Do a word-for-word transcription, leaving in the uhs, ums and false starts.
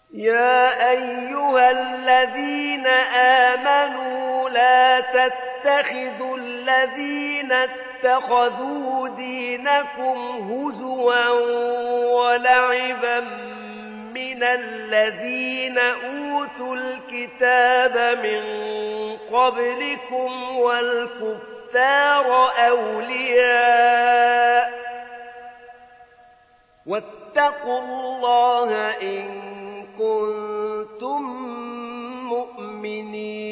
يا أيها الذين آمنوا لا تتخذوا الذين اتخذوا دينكم هزوا ولعبا من الذين أوتوا الكتاب من قبلكم والكفار أولياء واتقوا الله إن كنتم مؤمنين